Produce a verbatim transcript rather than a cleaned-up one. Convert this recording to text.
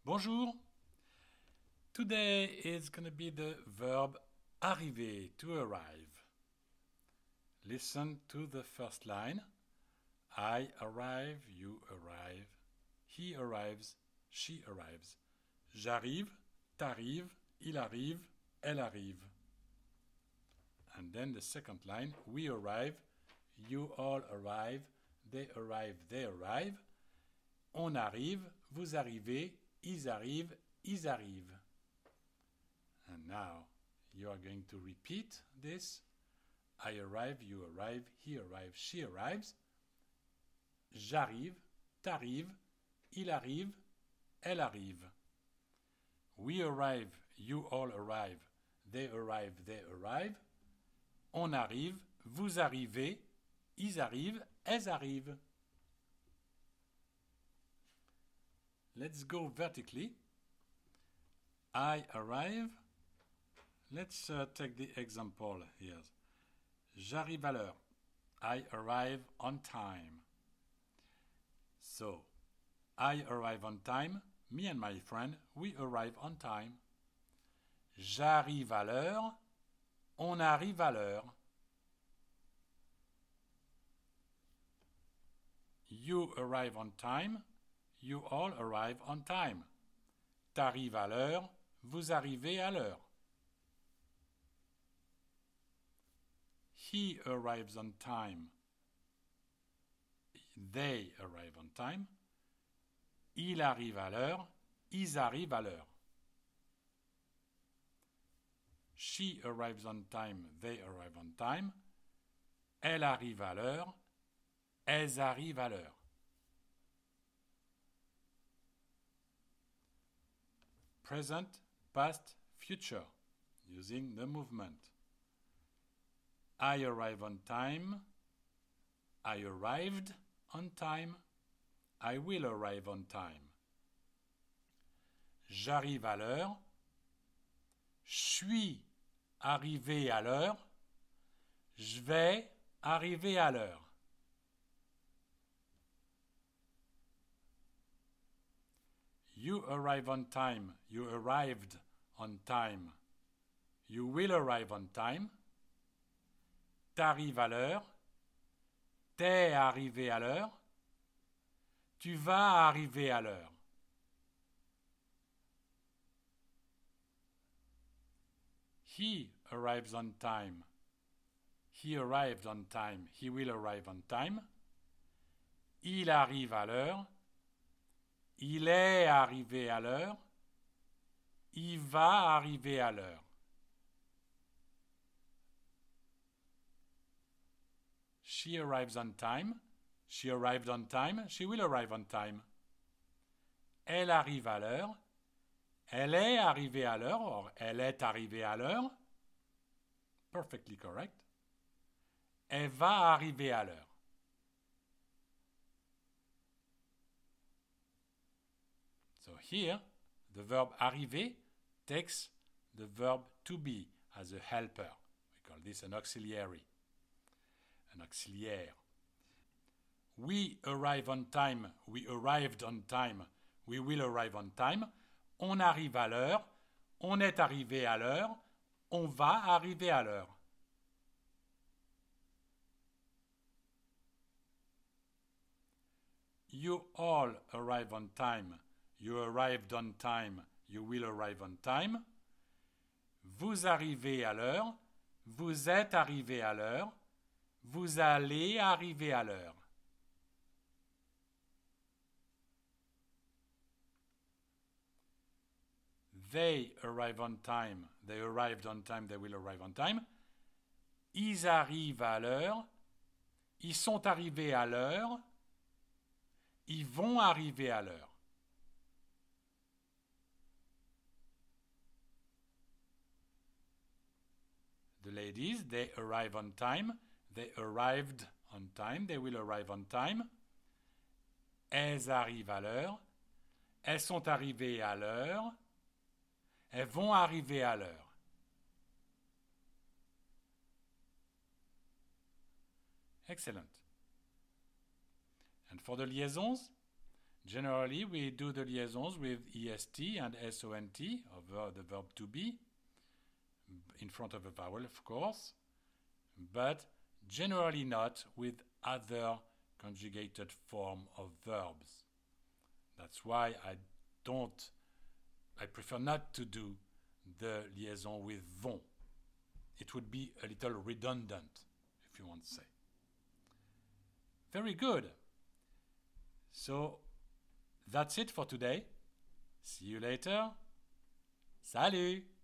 Bonjour. Today is going to be the verb arriver, to arrive. Listen to the first line. I arrive, you arrive. He arrives, she arrives. J'arrive, t'arrives, il arrive, elle arrive. And then the second line. We arrive, you all arrive, they arrive, they arrive. On arrive, vous arrivez, ils arrivent, ils arrivent. And now you are going to repeat this. I arrive, you arrive, he arrives, she arrives. J'arrive, t'arrives, il arrive, elle arrive. We arrive, you all arrive, they arrive, they arrive. On arrive, vous arrivez, ils arrivent, elles arrivent. Let's go vertically. I arrive. Let's uh, take the example here. J'arrive à l'heure. I arrive on time. So, I arrive on time. Me and my friend, we arrive on time. J'arrive à l'heure. On arrive à l'heure. You arrive on time. You all arrive on time. T'arrives à l'heure. Vous arrivez à l'heure. He arrives on time. They arrive on time. Il arrive à l'heure. Ils arrivent à l'heure. She arrives on time. They arrive on time. Elle arrive à l'heure. Elles arrivent à l'heure. Present, past, future, using the movement. I arrive on time. I arrived on time. I will arrive on time. J'arrive à l'heure. Je suis arrivé à l'heure. Je vais arriver à l'heure. You arrive on time. You arrived on time. You will arrive on time. T'arrives à l'heure. T'es arrivé à l'heure. Tu vas arriver à l'heure. He arrives on time. He arrived on time. He will arrive on time. Il arrive à l'heure. Il est arrivé à l'heure. Il va arriver à l'heure. She arrives on time. She arrived on time. She will arrive on time. Elle arrive à l'heure. Elle est arrivée à l'heure. Or, elle est arrivée à l'heure. Perfectly correct. Elle va arriver à l'heure. So here, the verb arriver takes the verb to be as a helper. We call this an auxiliary. An auxiliaire. We arrive on time. We arrived on time. We will arrive on time. On arrive à l'heure. On est arrivé à l'heure. On va arriver à l'heure. You all arrive on time. You arrived on time. You will arrive on time. Vous arrivez à l'heure. Vous êtes arrivé à l'heure. Vous allez arriver à l'heure. They arrive on time. They arrived on time. They will arrive on time. Ils arrivent à l'heure. Ils sont arrivés à l'heure. Ils vont arriver à l'heure. The ladies, they arrive on time. They arrived on time. They will arrive on time. Elles arrivent à l'heure. Elles sont arrivées à l'heure. Elles vont arriver à l'heure. Excellent. And for the liaisons, Generally, we do the liaisons with est and sont of the verb to be, in front of a vowel, of course, but generally not with other conjugated form of verbs. That's why I don't, I prefer not to do the liaison with vont. It would be a little redundant, if you want to say. Very good. So that's it for today. See you later. Salut!